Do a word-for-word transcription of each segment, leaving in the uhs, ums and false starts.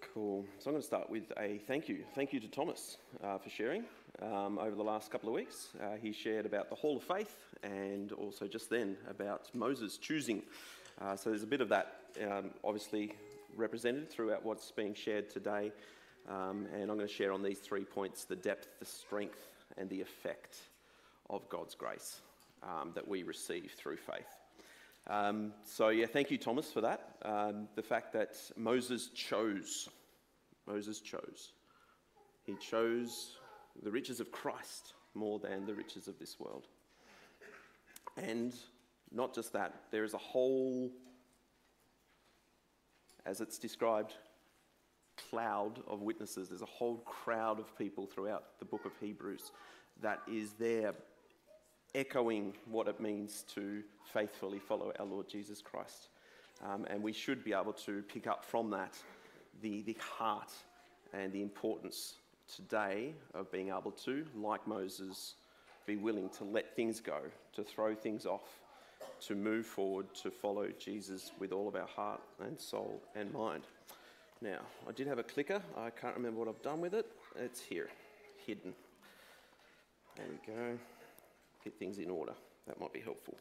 Cool. So I'm going to start with a thank you. Thank you to Thomas uh, for sharing um, over the last couple of weeks. Uh, he shared about the Hall of Faith and also just then about Moses choosing. Uh, so there's a bit of that um, obviously represented throughout what's being shared today. Um, and I'm going to share on these three points: the depth, the strength, and the effect of God's grace um, that we receive through faith. Um, so yeah, thank you, Thomas, for that. Um, the fact that Moses chose, Moses chose. He chose the riches of Christ more than the riches of this world. And not just that, there is a whole, as it's described, cloud of witnesses. There's a whole crowd of people throughout the book of Hebrews that is there echoing what it means to faithfully follow our Lord Jesus Christ. Um, and we should be able to pick up from that the, the heart and the importance today of being able to, like Moses, be willing to let things go, to throw things off, to move forward, to follow Jesus with all of our heart and soul and mind. Now, I did have a clicker. I can't remember what I've done with it. It's here, hidden. There we go. Get things in order. That might be helpful.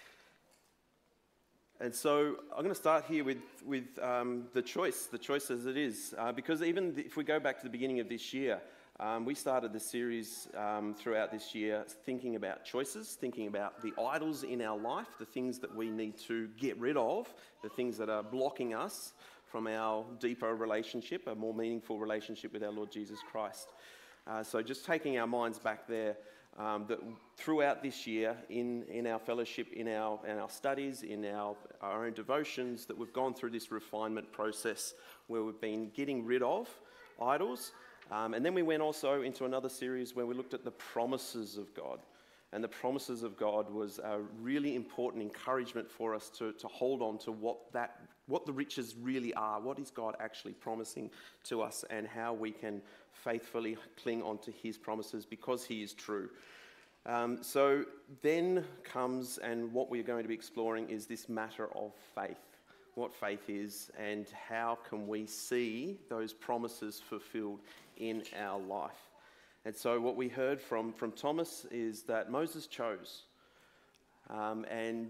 And so I'm going to start here with, with um, the choice, the choice as it is. Uh, because even if we go back to the beginning of this year, um, we started the series um, throughout this year thinking about choices, thinking about the idols in our life, the things that we need to get rid of, the things that are blocking us from our deeper relationship, a more meaningful relationship with our Lord Jesus Christ. Uh, so just taking our minds back there, Um, that throughout this year, in, in our fellowship, in our, in our studies, in our, our own devotions, that we've gone through this refinement process where we've been getting rid of idols. Um, and then we went also into another series where we looked at the promises of God. And the promises of God was a really important encouragement for us to, to hold on to what that what the riches really are, what is God actually promising to us, and how we can faithfully cling on to his promises because he is true. Um, so then comes, and what we're going to be exploring is this matter of faith, what faith is and how can we see those promises fulfilled in our life. And so what we heard from, from Thomas is that Moses chose, um, and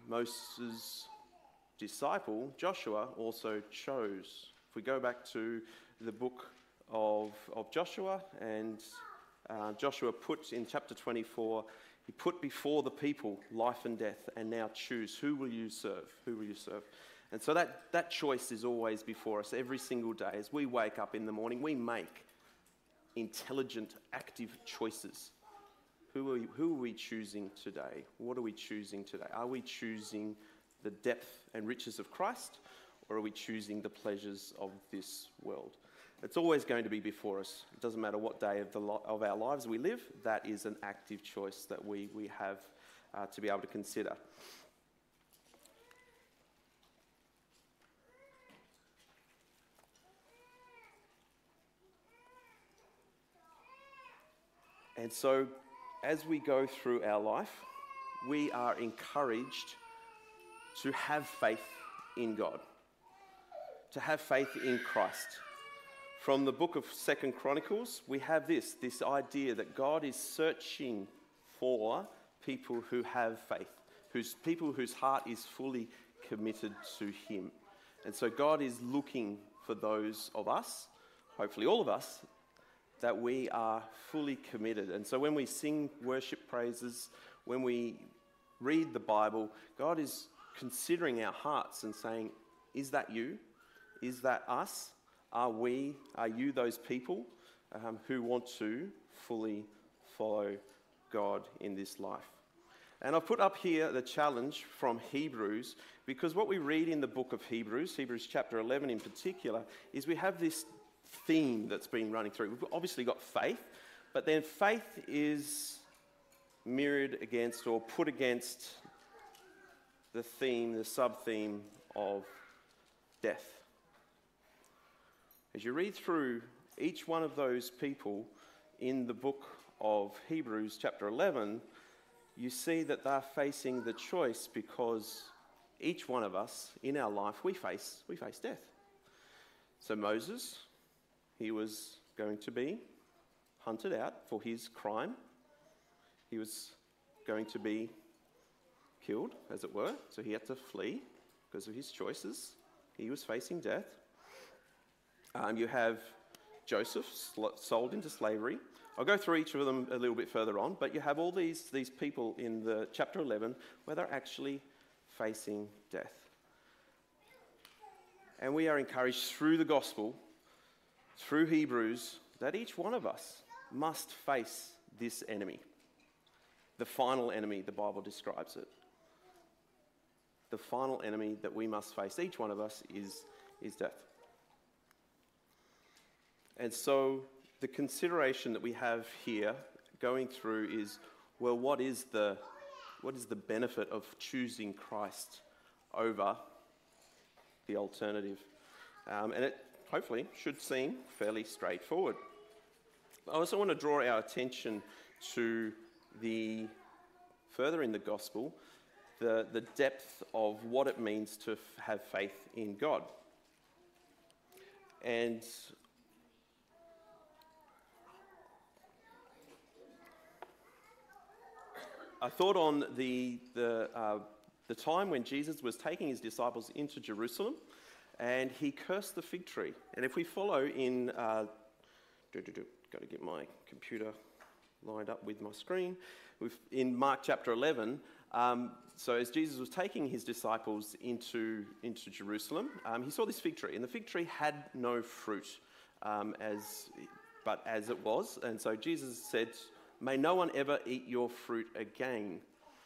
Moses' disciple, Joshua, also chose. If we go back to the book of, of Joshua, and uh, Joshua put in chapter twenty-four, he put before the people life and death, and now choose, who will you serve? Who will you serve? And so that, that choice is always before us every single day. As we wake up in the morning, we make intelligent, active choices. Who are, we, who are we choosing today? What are we choosing today? Are we choosing the depth and riches of Christ, or are we choosing the pleasures of this world? It's always going to be before us. It doesn't matter what day of, the lo- of our lives we live. That is an active choice that we, we have uh, to be able to consider. And so, as we go through our life, we are encouraged to have faith in God, to have faith in Christ. From the book of Second Chronicles, we have this, this idea that God is searching for people who have faith, whose people whose heart is fully committed to him. And so God is looking for those of us, hopefully all of us, that we are fully committed. And so when we sing worship praises, when we read the Bible, God is considering our hearts and saying, is that you? Is that us? Are we, are you those people um, who want to fully follow God in this life? And I've put up here the challenge from Hebrews, because what we read in the book of Hebrews, Hebrews chapter eleven in particular, is we have this theme that's been running through. We've obviously got faith, but then faith is mirrored against or put against the theme, the sub-theme of death. As you read through each one of those people in the book of Hebrews chapter eleven, you see that they're facing the choice, because each one of us in our life, we face, we face death. So Moses, he was going to be hunted out for his crime. He was going to be killed, as it were, so he had to flee because of his choices. He was facing death. Um, you have Joseph sl- sold into slavery. I'll go through each of them a little bit further on, but you have all these, these people in the chapter eleven where they're actually facing death. And we are encouraged through the gospel, through Hebrews, that each one of us must face this enemy. The final enemy, the Bible describes it. The final enemy that we must face, each one of us, is, is death. And so the consideration that we have here going through is, well, what is the, what is the benefit of choosing Christ over the alternative? Um, and it hopefully should seem fairly straightforward. I also want to draw our attention to the, further in the gospel, the, the depth of what it means to f- have faith in God. And I thought on the, the, uh, the time when Jesus was taking his disciples into Jerusalem, and he cursed the fig tree. And if we follow in, uh, do, do, do, got to get my computer lined up with my screen, We've, in Mark chapter eleven, um, so as Jesus was taking his disciples into, into Jerusalem, um, he saw this fig tree, and the fig tree had no fruit, um, as, but as it was. And so Jesus said, "May no one ever eat your fruit again."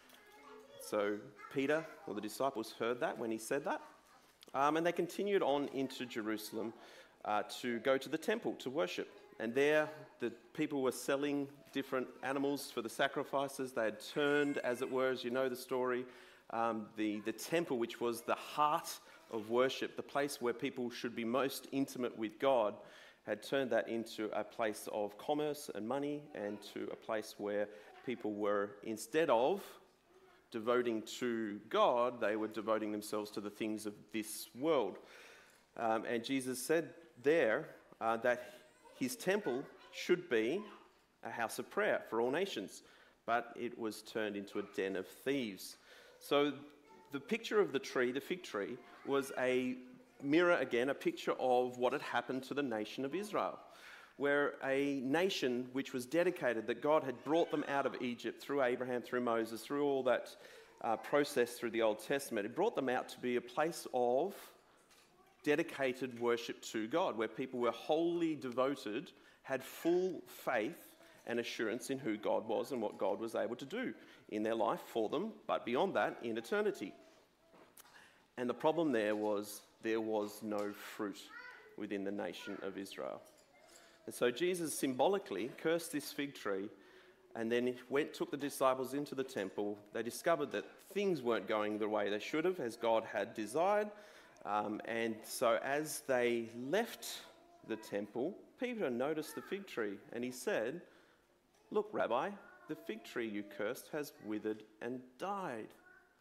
So Peter, or the disciples, heard that when he said that. Um, and they continued on into Jerusalem uh, to go to the temple to worship. And there, the people were selling different animals for the sacrifices. They had turned, as it were, as you know the story, um, the, the temple, which was the heart of worship, the place where people should be most intimate with God, had turned that into a place of commerce and money, and to a place where people were, instead of devoting to God, they were devoting themselves to the things of this world. Um, and Jesus said there uh, that his temple should be a house of prayer for all nations, but it was turned into a den of thieves. So the picture of the tree, the fig tree, was a mirror, again, a picture of what had happened to the nation of Israel, where a nation which was dedicated, that God had brought them out of Egypt through Abraham, through Moses, through all that uh, process through the Old Testament. It brought them out to be a place of dedicated worship to God, where people were wholly devoted, had full faith and assurance in who God was and what God was able to do in their life for them, but beyond that, in eternity. And the problem there was there was no fruit within the nation of Israel. And so Jesus symbolically cursed this fig tree, and then went, took the disciples into the temple. They discovered that things weren't going the way they should have, as God had desired. Um, and so as they left the temple, Peter noticed the fig tree, and he said, "Look, Rabbi, the fig tree you cursed has withered and died."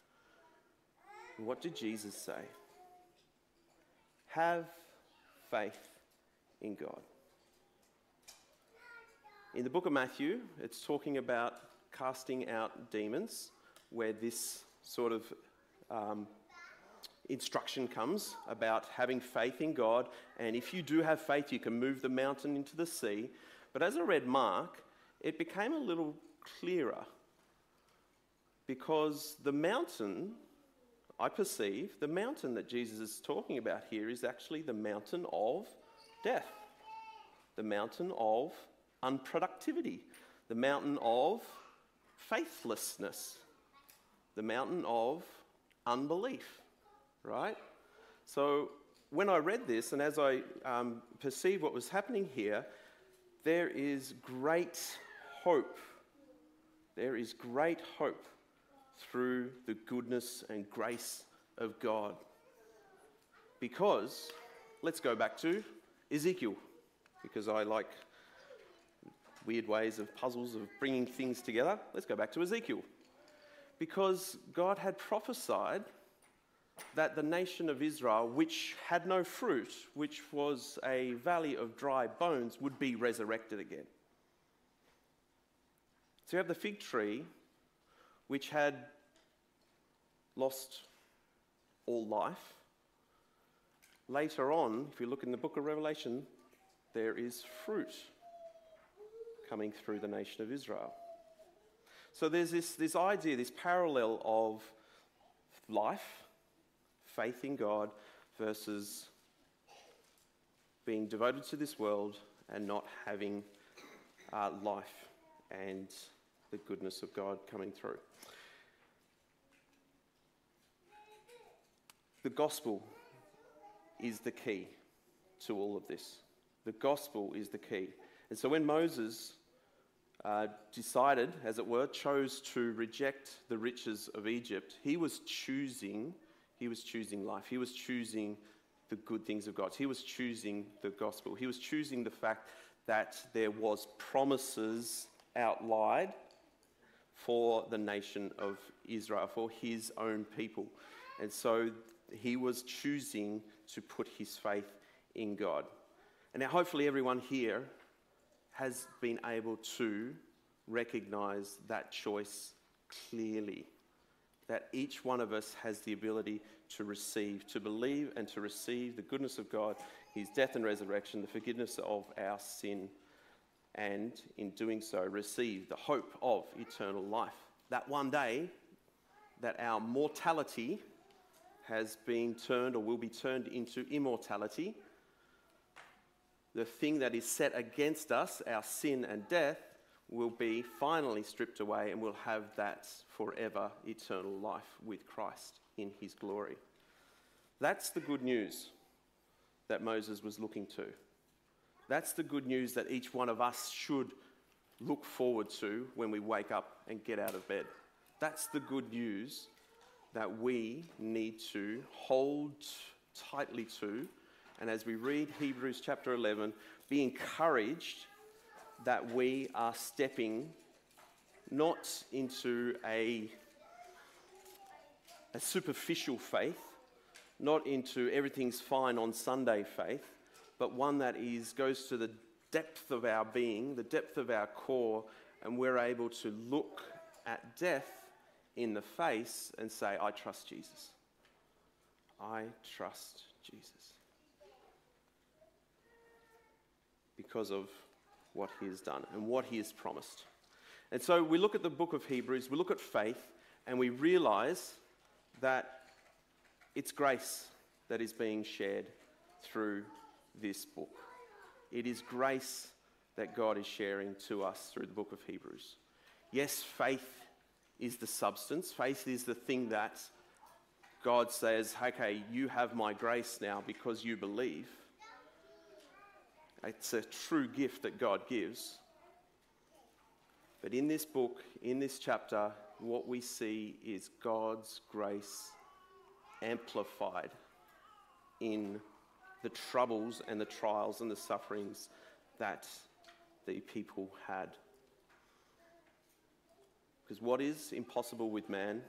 And what did Jesus say? Have faith in God. In the book of Matthew, it's talking about casting out demons, where this sort of um, instruction comes about having faith in God. And if you do have faith, you can move the mountain into the sea. But as I read Mark, it became a little clearer, because the mountain, I perceive, the mountain that Jesus is talking about here is actually the mountain of death, the mountain of unproductivity, the mountain of faithlessness, the mountain of unbelief, right? So when I read this, and as I um, perceived what was happening here, there is great hope. There is great hope through the goodness and grace of God. Because, let's go back to Ezekiel, because I like weird ways of puzzles of bringing things together. Let's go back to Ezekiel. Because God had prophesied that the nation of Israel, which had no fruit, which was a valley of dry bones, would be resurrected again. So you have the fig tree, which had lost all life. Later on, if you look in the book of Revelation, there is fruit coming through the nation of Israel. So there's this, this idea, this parallel of life, faith in God, versus being devoted to this world and not having uh, life and the goodness of God coming through. The gospel is the key to all of this. The gospel is the key. And so when Moses uh, decided, as it were, chose to reject the riches of Egypt, he was choosing, he was choosing life. He was choosing the good things of God. He was choosing the gospel. He was choosing the fact that there was promises outlined for the nation of Israel, for his own people. And so he was choosing to put his faith in God. And now hopefully everyone here has been able to recognize that choice clearly, that each one of us has the ability to receive, to believe and to receive the goodness of God, his death and resurrection, the forgiveness of our sin, and in doing so receive the hope of eternal life. That one day that our mortality has been turned or will be turned into immortality, the thing that is set against us, our sin and death, will be finally stripped away, and we'll have that forever eternal life with Christ in his glory. That's the good news that Moses was looking to. That's the good news that each one of us should look forward to when we wake up and get out of bed. That's the good news that we need to hold tightly to. And as we read Hebrews chapter eleven, be encouraged that we are stepping not into a, a superficial faith, not into everything's fine on Sunday faith, but one that is goes to the depth of our being, the depth of our core, and we're able to look at death in the face and say, I trust Jesus. I trust Jesus. Because of what he has done and what he has promised. And so we look at the book of Hebrews, we look at faith, and we realize that it's grace that is being shared through this book. It is grace that God is sharing to us through the book of Hebrews. Yes, faith is the substance. Faith is the thing that God says, okay, you have my grace now because you believe. It's a true gift that God gives. But in this book, in this chapter, what we see is God's grace amplified in the troubles and the trials and the sufferings that the people had. Because what is impossible with man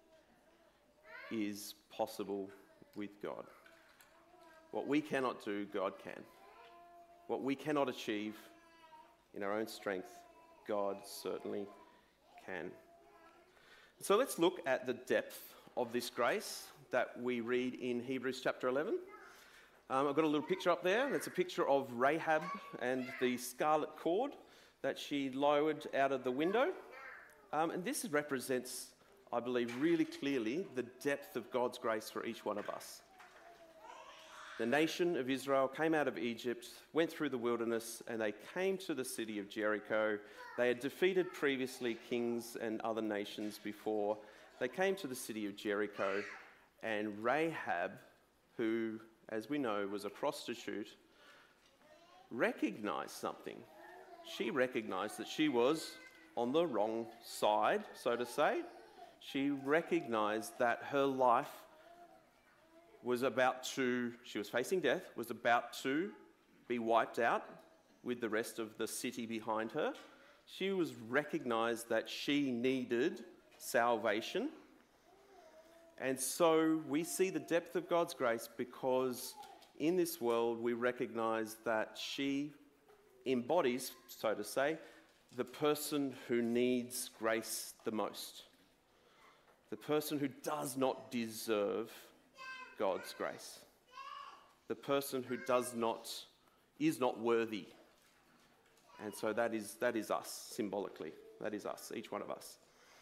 is possible with God. What we cannot do, God can. What we cannot achieve in our own strength, God certainly can. So let's look at the depth of this grace that we read in Hebrews chapter eleven. Um, I've got a little picture up there. It's a picture of Rahab and the scarlet cord that she lowered out of the window. Um, and this represents, I believe, really clearly the depth of God's grace for each one of us. The nation of Israel came out of Egypt, went through the wilderness, and they came to the city of Jericho. They had defeated previously kings and other nations before. They came to the city of Jericho, and Rahab, who, as we know, was a prostitute, recognized something. She recognized that she was on the wrong side, so to say. She recognized that her life was about to, she was facing death, was about to be wiped out with the rest of the city behind her. She was recognized that she needed salvation. And so we see the depth of God's grace because in this world we recognize that she embodies, so to say, the person who needs grace the most. The person who does not deserve God's grace. The person who does not, is not worthy. And so that is, that is us, symbolically. That is us, each one of us.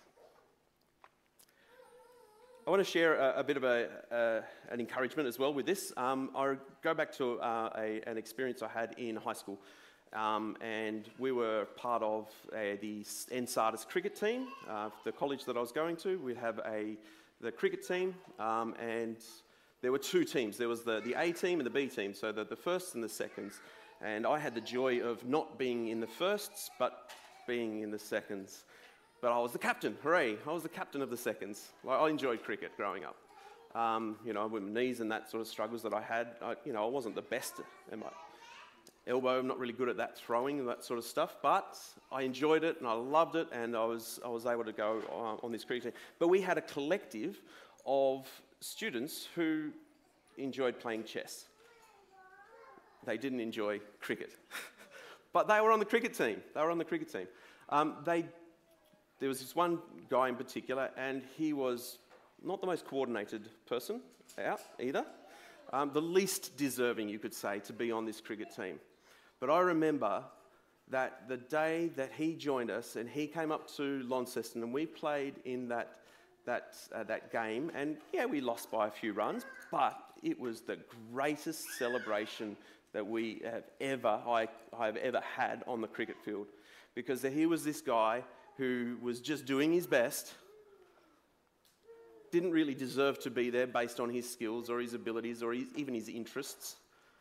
I want to share a, a bit of a, uh, an encouragement as well with this. Um, I go back to uh, a, an experience I had in high school. Um, and we were part of uh, the Ensartas cricket team, uh, the college that I was going to. We have a the cricket team, um, and there were two teams. There was the, the A team and the B team, so the, the firsts and the seconds. And I had the joy of not being in the firsts, but being in the seconds. But I was the captain, hooray! I was the captain of the seconds. Well, I enjoyed cricket growing up. Um, you know, with my knees and that sort of struggles that I had, I, you know, I wasn't the best at my elbow. I'm not really good at that throwing and that sort of stuff, but I enjoyed it and I loved it, and I was I was able to go uh, on this cricket team. But we had a collective of students who enjoyed playing chess. They didn't enjoy cricket, but they were on the cricket team. They were on the cricket team. Um, they there was this one guy in particular, and he was not the most coordinated person out either. Um, the least deserving, you could say, to be on this cricket team. But I remember that the day that he joined us and he came up to Launceston and we played in that that uh, that game, and yeah, we lost by a few runs, but it was the greatest celebration that we have ever I, I have ever had on the cricket field, because here was this guy who was just doing his best, didn't really deserve to be there based on his skills or his abilities or his, even his interests.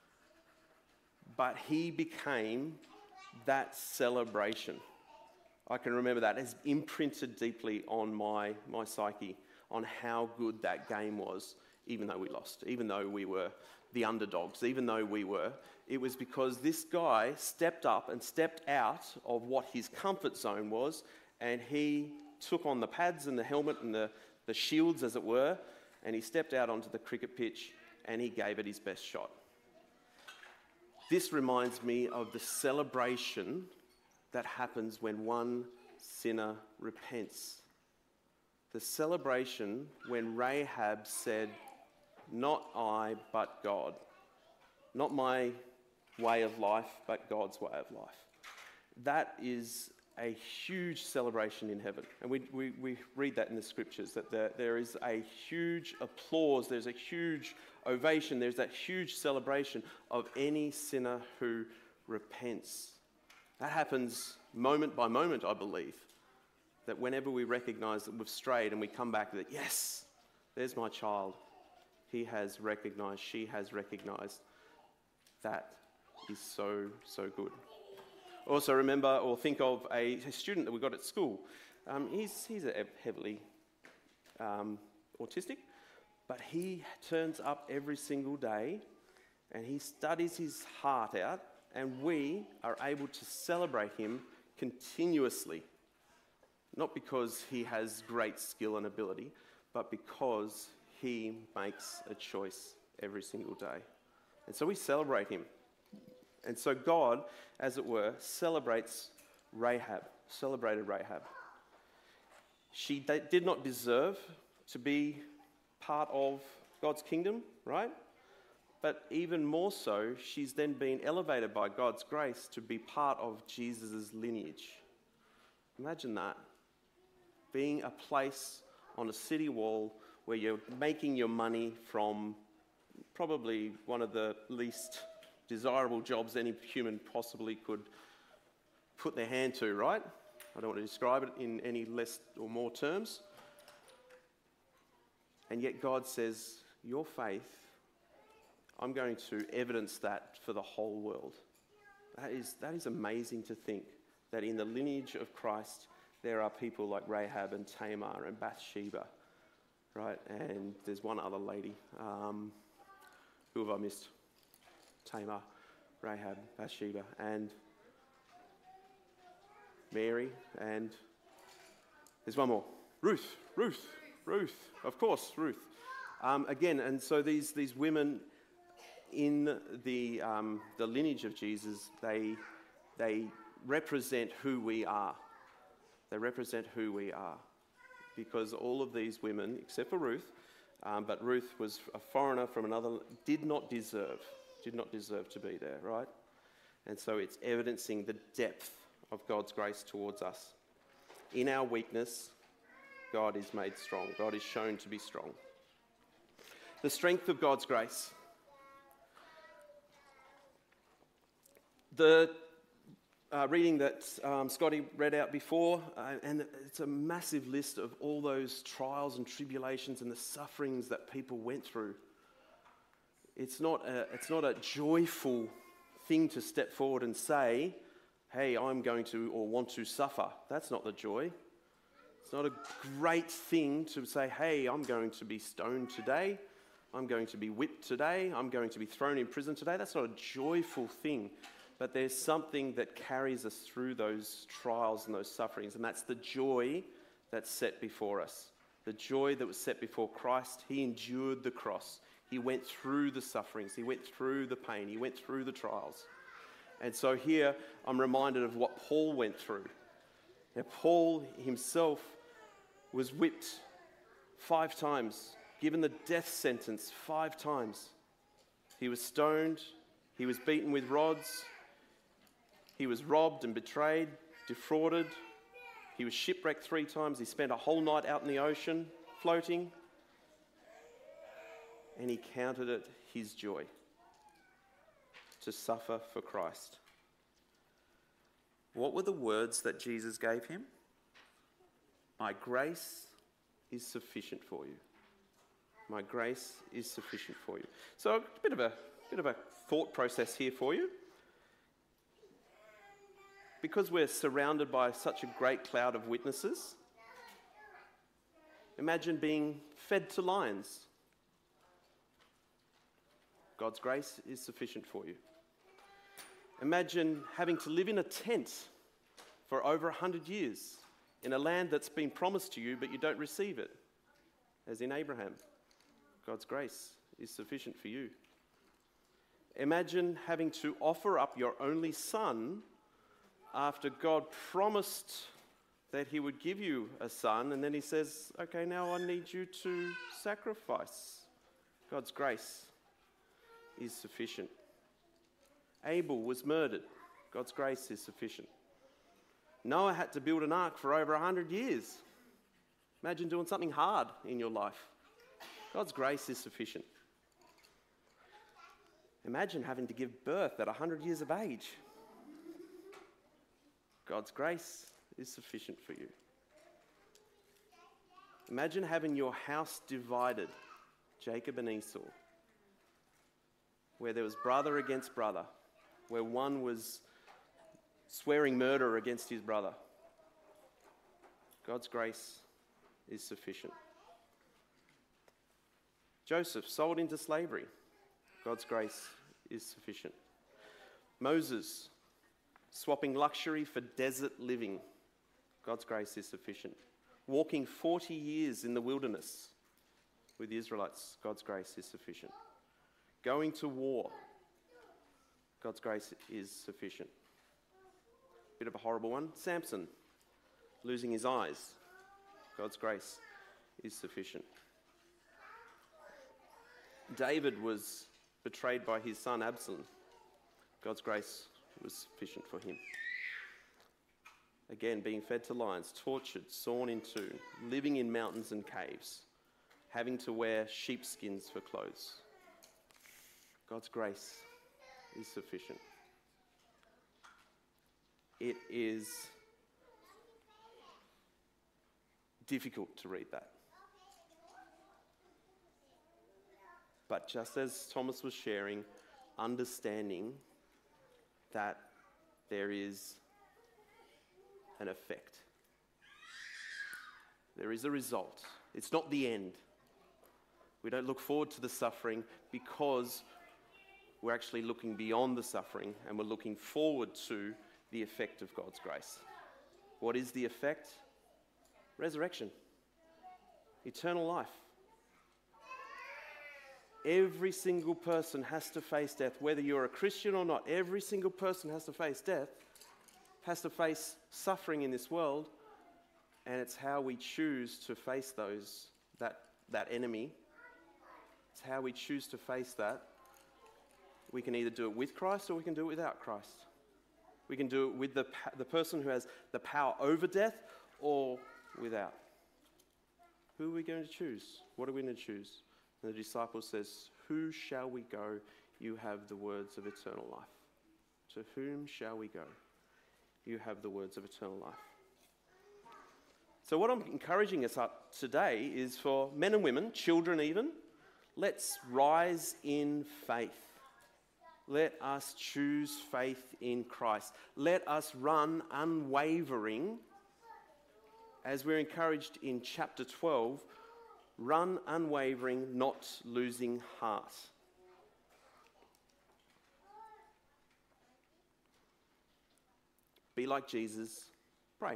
But he became that celebration. I can remember that. It's imprinted deeply on my, my psyche, on how good that game was, even though we lost, even though we were the underdogs, even though we were. It was because this guy stepped up and stepped out of what his comfort zone was, and he took on the pads and the helmet and the the shields, as it were, and he stepped out onto the cricket pitch and he gave it his best shot. This reminds me of the celebration that happens when one sinner repents. The celebration when Rahab said, "Not I, but God." Not my way of life, but God's way of life. That is a huge celebration in heaven. And we, we, we read that in the scriptures, that there, there is a huge applause, there's a huge ovation, there's that huge celebration of any sinner who repents. That happens moment by moment, I believe. That whenever we recognize that we've strayed and we come back, that yes, there's my child. He has recognized, she has recognized. That is so, so good. Also remember or think of a, a student that we got at school. Um, he's, he's a heavily um, autistic, but he turns up every single day and he studies his heart out, and we are able to celebrate him continuously. Not because he has great skill and ability, but because he makes a choice every single day. And so we celebrate him. And so God, as it were, celebrates Rahab, celebrated Rahab. She did not deserve to be part of God's kingdom, right? But even more so, she's then been elevated by God's grace to be part of Jesus' lineage. Imagine that. Being a place on a city wall where you're making your money from probably one of the least desirable jobs any human possibly could put their hand to, right? I don't want to describe it in any less or more terms. And yet God says, your faith, I'm going to evidence that for the whole world. That is, that is amazing to think, that in the lineage of Christ, there are people like Rahab and Tamar and Bathsheba, right? And there's one other lady. Um, who have I missed? Tamar, Rahab, Bathsheba, and Mary, and there's one more. Ruth, Ruth, Ruth, of course, Ruth. Um, again, and so these, these women in the, um, the lineage of Jesus, they, they represent who we are. They represent who we are. Because all of these women, except for Ruth, um, but Ruth was a foreigner from another, did not deserve, did not deserve to be there, right? And so it's evidencing the depth of God's grace towards us. In our weakness, God is made strong. God is shown to be strong. The strength of God's grace. The uh, reading that um, Scotty read out before, uh, and it's a massive list of all those trials and tribulations and the sufferings that people went through. It's not a, it's not a joyful thing to step forward and say, hey, I'm going to or want to suffer. That's not the joy. It's not a great thing to say, hey, I'm going to be stoned today. I'm going to be whipped today. I'm going to be thrown in prison today. That's not a joyful thing. But there's something that carries us through those trials and those sufferings, and that's the joy that's set before us. The joy that was set before Christ. He endured the cross. He went through the sufferings. He went through the pain. He went through the trials. And so here I'm reminded of what Paul went through. Now, Paul himself was whipped five times, given the death sentence five times. He was stoned. He was beaten with rods. He was robbed and betrayed, defrauded. He was shipwrecked three times. He spent a whole night out in the ocean, floating. And he counted it his joy to suffer for Christ. What were the words that Jesus gave him? My grace is sufficient for you. My grace is sufficient for you. So a bit of a bit of a thought process here for you. Because we're surrounded by such a great cloud of witnesses, imagine being fed to lions. God's grace is sufficient for you. Imagine having to live in a tent for over a hundred years in a land that's been promised to you, but you don't receive it, as in Abraham. God's grace is sufficient for you. Imagine having to offer up your only son after God promised that he would give you a son, and then he says, okay, now I need you to sacrifice. God's grace is sufficient. Abel was murdered. God's grace is sufficient. Noah had to build an ark for over a hundred years. Imagine doing something hard in your life. God's grace is sufficient. Imagine having to give birth at a hundred years of age. God's grace is sufficient for you. Imagine having your house divided, Jacob and Esau, where there was brother against brother, where one was swearing murder against his brother. God's grace is sufficient. Joseph sold into slavery. God's grace is sufficient. Moses swapping luxury for desert living. God's grace is sufficient. Walking forty years in the wilderness with the Israelites. God's grace is sufficient. Going to war. God's grace is sufficient. Bit of a horrible one. Samson losing his eyes. God's grace is sufficient. David was betrayed by his son Absalom. God's grace was sufficient for him. Again, being fed to lions, tortured, sawn in two, living in mountains and caves, having to wear sheepskins for clothes. God's grace is sufficient. It is difficult to read that. But just as Thomas was sharing, understanding that there is an effect. There is a result. It's not the end. We don't look forward to the suffering because we're actually looking beyond the suffering and we're looking forward to the effect of God's grace. What is the effect? Resurrection. Eternal life. Every single person has to face death, whether you're a Christian or not. Every single person has to face death, has to face suffering in this world, and it's how we choose to face those, that, that enemy. It's how we choose to face that. We can either do it with Christ or we can do it without Christ. We can do it with the, the person who has the power over death or without. Who are we going to choose? What are we going to choose? And the disciple says, who shall we go? You have the words of eternal life. To whom shall we go? You have the words of eternal life. So what I'm encouraging us up today is for men and women, children even, let's rise in faith. Let us choose faith in Christ. Let us run unwavering, as we're encouraged in chapter twelve, run unwavering, not losing heart. Be like Jesus, pray.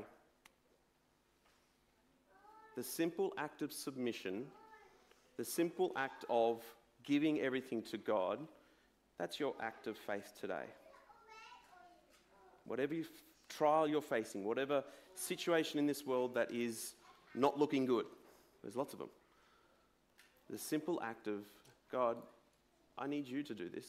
The simple act of submission, the simple act of giving everything to God, that's your act of faith today. Whatever you, trial you're facing, whatever situation in this world that is not looking good, there's lots of them. The simple act of, God, I need you to do this.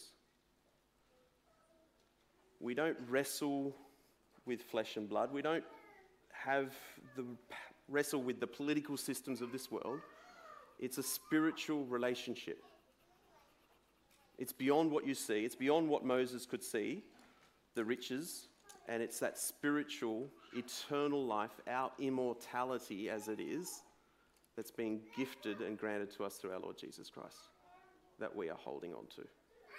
We don't wrestle with flesh and blood. We don't have the wrestle with the political systems of this world. It's a spiritual relationship. It's beyond what you see. It's beyond what Moses could see, the riches, and it's that spiritual, eternal life, our immortality as it is, that's being gifted and granted to us through our Lord Jesus Christ, that we are holding on to.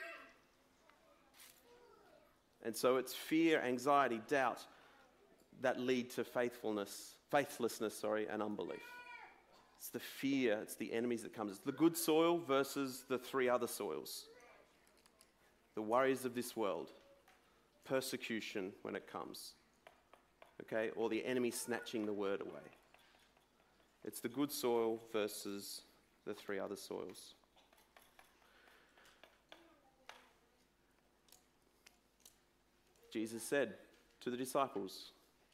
And so it's fear, anxiety, doubt that lead to faithfulness, faithlessness, sorry, and unbelief. It's the fear, it's the enemies that comes. It's the good soil versus the three other soils. The worries of this world, persecution when it comes, okay, or the enemy snatching the word away. It's the good soil versus the three other soils. Jesus said to the disciples,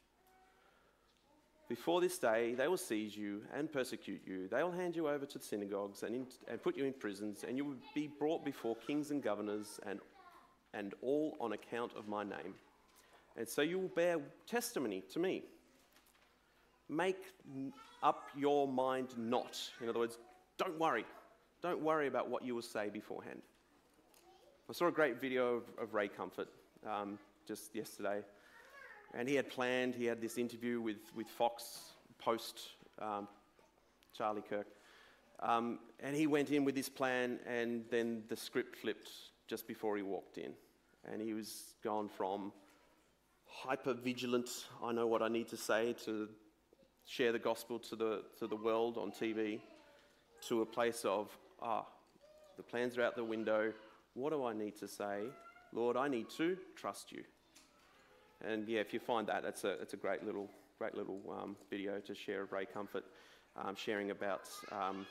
before this day, they will seize you and persecute you. They will hand you over to the synagogues and, in, and put you in prisons, and you will be brought before kings and governors, and, and all on account of my name. And so you will bear testimony to me. Make up your mind not. In other words, don't worry. Don't worry about what you will say beforehand. I saw a great video of, of Ray Comfort um, just yesterday. And he had planned, he had this interview with, with Fox post um, Charlie Kirk. Um, and he went in with this plan, and then the script flipped just before he walked in. And he was gone from hyper-vigilant, I know what I need to say to share the gospel to the, to the world on T V, to a place of, ah, the plans are out the window. What do I need to say? Lord, I need to trust you. And yeah, if you find that, it's a it's a great little great little um, video to share of Ray Comfort um, sharing about um,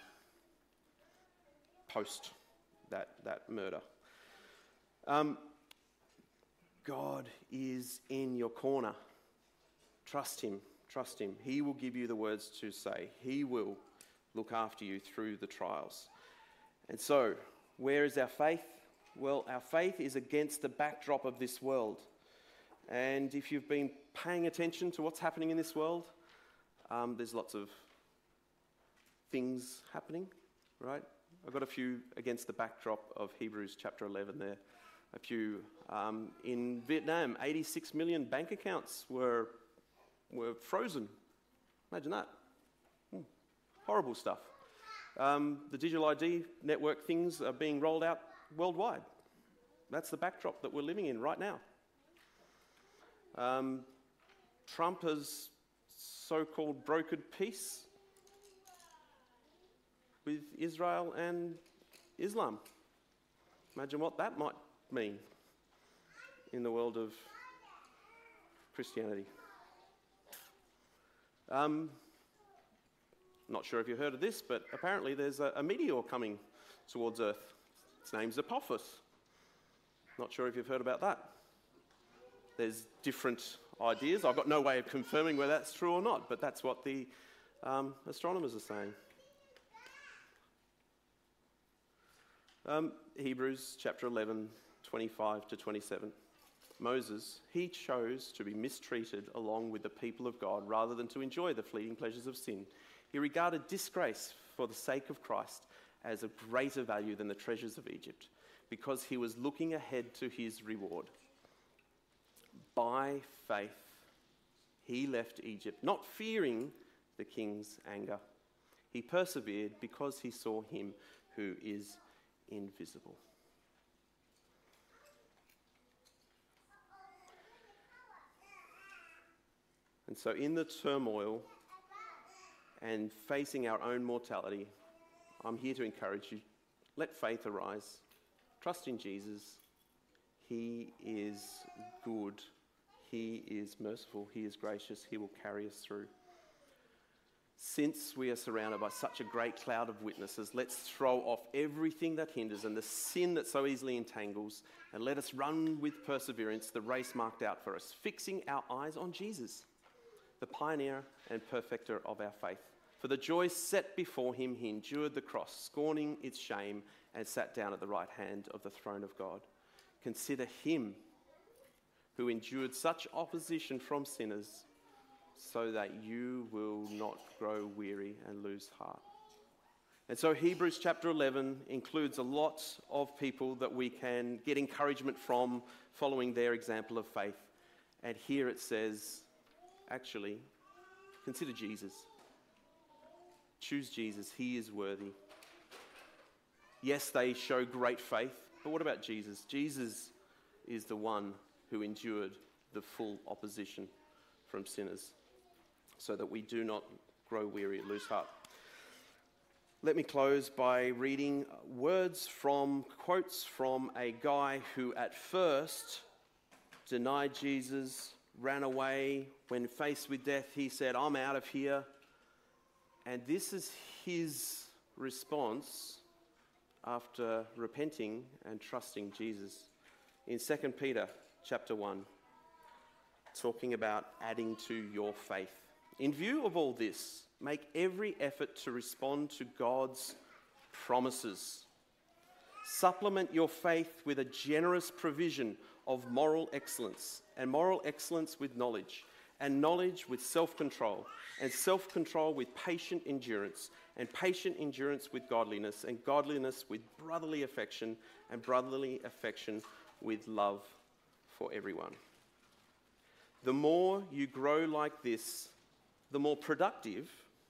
post that that murder. Um, God is in your corner. Trust Him. Trust Him. He will give you the words to say. He will look after you through the trials. And so, where is our faith? Well, our faith is against the backdrop of this world. And if you've been paying attention to what's happening in this world, um, there's lots of things happening, right? I've got a few against the backdrop of Hebrews chapter eleven there. A few um, in Vietnam, eighty-six million bank accounts were were frozen. Imagine that. Hmm. Horrible stuff. Um, the digital I D network things are being rolled out worldwide. That's the backdrop that we're living in right now. Um, Trump has so-called brokered peace with Israel and Islam. Imagine what that might mean in the world of Christianity. Um, Not sure if you've heard of this, but apparently there's a, a meteor coming towards Earth. Its name's Apophis. Not sure if you've heard about that. There's different ideas. I've got no way of confirming whether that's true or not, but that's what the um, astronomers are saying. Um, Hebrews chapter eleven, twenty-five to twenty-seven. Moses, he chose to be mistreated along with the people of God rather than to enjoy the fleeting pleasures of sin. He regarded disgrace for the sake of Christ as of greater value than the treasures of Egypt, because he was looking ahead to his reward. By faith, he left Egypt, not fearing the king's anger. He persevered because he saw him who is invisible. And so in the turmoil and facing our own mortality, I'm here to encourage you. Let faith arise. Trust in Jesus. He is good. He is merciful. He is gracious. He will carry us through. Since we are surrounded by such a great cloud of witnesses, let's throw off everything that hinders and the sin that so easily entangles, and let us run with perseverance the race marked out for us, fixing our eyes on Jesus, the pioneer and perfecter of our faith. For the joy set before him, he endured the cross, scorning its shame, and sat down at the right hand of the throne of God. Consider him who endured such opposition from sinners, so that you will not grow weary and lose heart. And so Hebrews chapter eleven includes a lot of people that we can get encouragement from following their example of faith. And here it says, actually, consider Jesus. Choose Jesus. He is worthy. Yes, they show great faith, but what about Jesus? Jesus is the one who endured the full opposition from sinners, so that we do not grow weary and lose heart. Let me close by reading words from, quotes from a guy who at first denied Jesus, ran away. When faced with death, he said, "I'm out of here." And this is his response after repenting and trusting Jesus. In Second Peter chapter one, talking about adding to your faith. In view of all this, make every effort to respond to God's promises. Supplement your faith with a generous provision of moral excellence, and moral excellence with knowledge, and knowledge with self-control, and self-control with patient endurance, and patient endurance with godliness, and godliness with brotherly affection, and brotherly affection with love for everyone. The more you grow like this, the more productive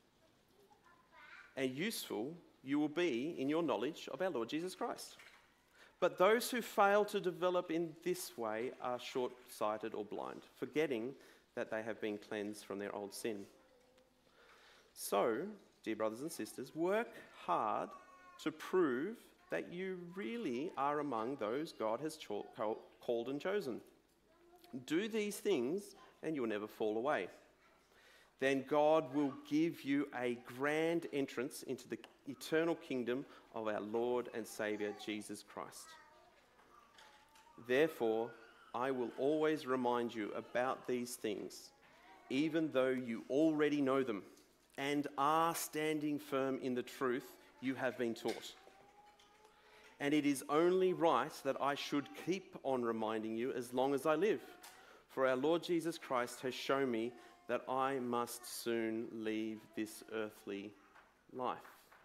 and useful you will be in your knowledge of our Lord Jesus Christ. But those who fail to develop in this way are short-sighted or blind, forgetting that they have been cleansed from their old sin. So, dear brothers and sisters, work hard to prove that you really are among those God has cho- called and chosen. Do these things and you'll never fall away. Then God will give you a grand entrance into the eternal kingdom of our Lord and Saviour, Jesus Christ. Therefore, I will always remind you about these things, even though you already know them and are standing firm in the truth you have been taught. And it is only right that I should keep on reminding you as long as I live. For our Lord Jesus Christ has shown me that I must soon leave this earthly life.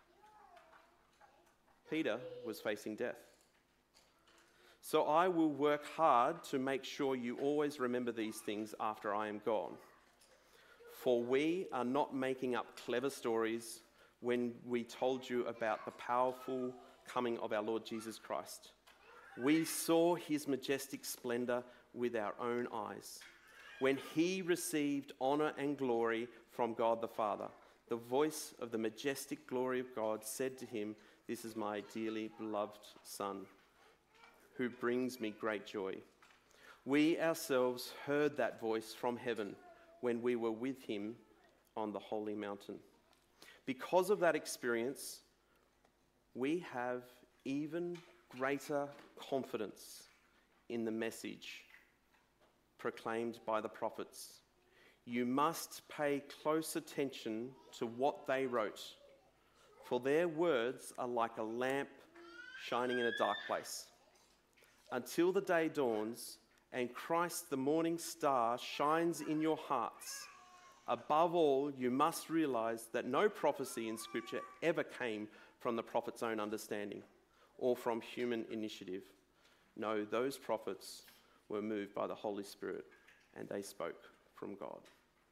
Peter was facing death. So I will work hard to make sure you always remember these things after I am gone. For we are not making up clever stories when we told you about the powerful coming of our Lord Jesus Christ. We saw his majestic splendor with our own eyes, when he received honor and glory from God the Father. The voice of the majestic glory of God said to him, "This is my dearly beloved Son, who brings me great joy." We ourselves heard that voice from heaven when we were with him on the holy mountain. Because of that experience, we have even greater confidence in the message proclaimed by the prophets. You must pay close attention to what they wrote, for their words are like a lamp shining in a dark place, until the day dawns and Christ, the morning star, shines in your hearts. Above all, you must realize that no prophecy in Scripture ever came from the prophet's own understanding or from human initiative. No, those prophets were moved by the Holy Spirit and they spoke from God.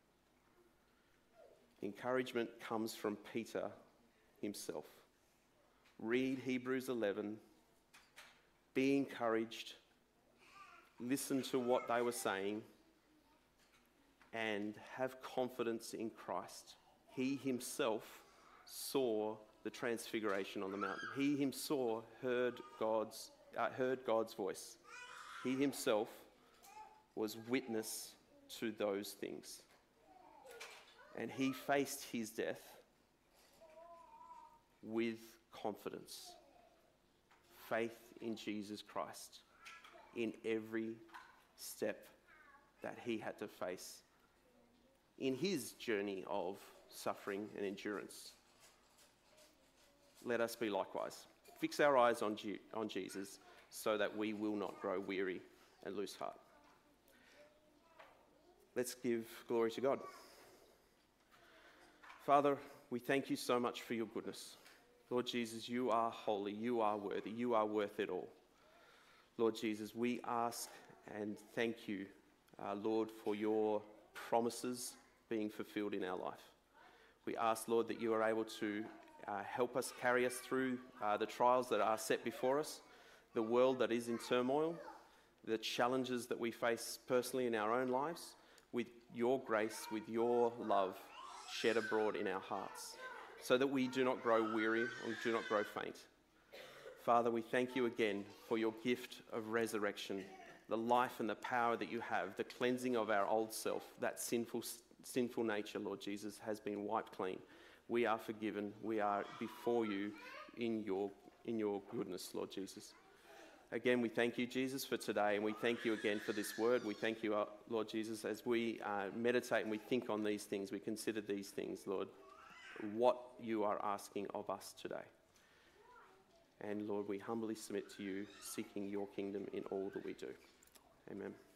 Encouragement comes from Peter himself. Read Hebrews eleven. Be encouraged. Listen to what they were saying and have confidence in Christ. He himself saw the transfiguration on the mountain. He himself heard God's, uh, heard God's voice. He himself was witness to those things. And he faced his death with confidence, faith in Jesus Christ in every step that he had to face in his journey of suffering and endurance. Let us be likewise. Fix our eyes on, G- on Jesus so that we will not grow weary and lose heart. Let's give glory to God. Father, we thank you so much for your goodness. Lord Jesus, you are holy, you are worthy, you are worth it all. Lord Jesus, we ask and thank you, uh, Lord, for your promises being fulfilled in our life. We ask, Lord, that you are able to uh, help us carry us through uh, the trials that are set before us, the world that is in turmoil, the challenges that we face personally in our own lives, with your grace, with your love shed abroad in our hearts, so that we do not grow weary or do not grow faint. Father, we thank you again for your gift of resurrection, the life and the power that you have, the cleansing of our old self, that sinful, sinful nature, Lord Jesus, has been wiped clean. We are forgiven. We are before you in your, in your goodness, Lord Jesus. Again, we thank you, Jesus, for today, and we thank you again for this word. We thank you, uh, Lord Jesus, as we uh, meditate and we think on these things, we consider these things, Lord, what you are asking of us today. And Lord, we humbly submit to you, seeking your kingdom in all that we do. Amen.